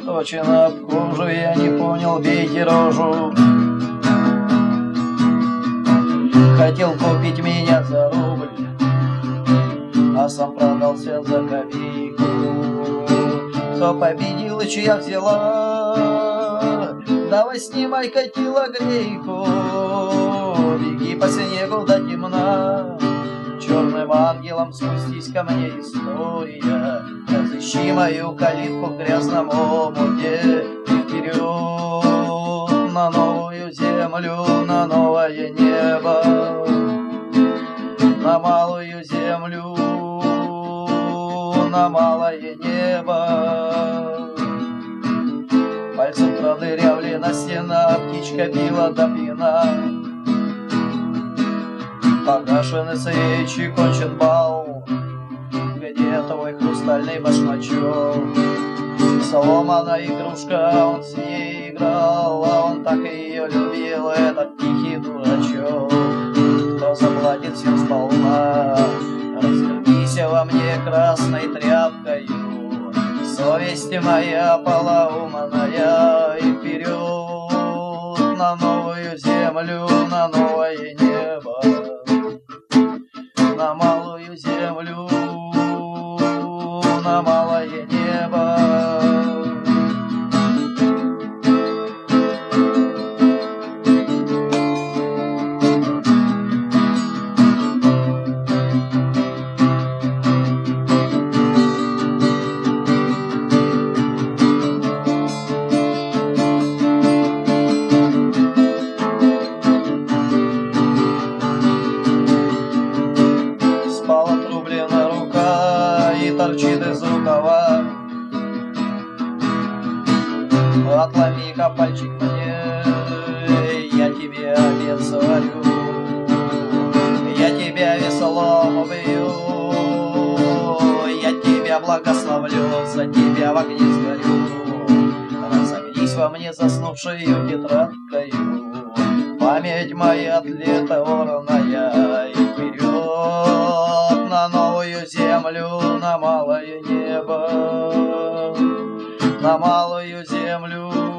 точно обхожу, я не понял, бейте рожу. Хотел купить меня за рубль, а сам продался за копейку. Кто победил и чья взяла, давай снимай-ка телогрейку. Беги по снегу до темна, черным ангелом спустись ко мне, история. Разыщи мою калитку в грязном омуте. И вперед на новую землю, на новое небо, на малую землю, на малое небо. Пальцем продырявлена стена, птичка била до пьяна. Погашены свечи, кончен бал. Где твой хрустальный башмачок? Сломанная игрушка, он с ней играл, а он так ее любил, этот тихий дурачок. Кто заплатит всем сполна? Развернись во мне красной тряпкою, совесть моя полоумная. И вперед на новую землю, на новое небо, на малую землю, на малое небо. Отрублена рука и торчит из рукава. Отломи-ка пальчик мне, я тебе обед сварю. Я тебя веслом убью, я тебя благословлю, за тебя в огне сгорю. Разогнись во мне заснувшую тетрадкою, память моя тлетворная. И вперед на новую землю, на малое небо, на малую землю,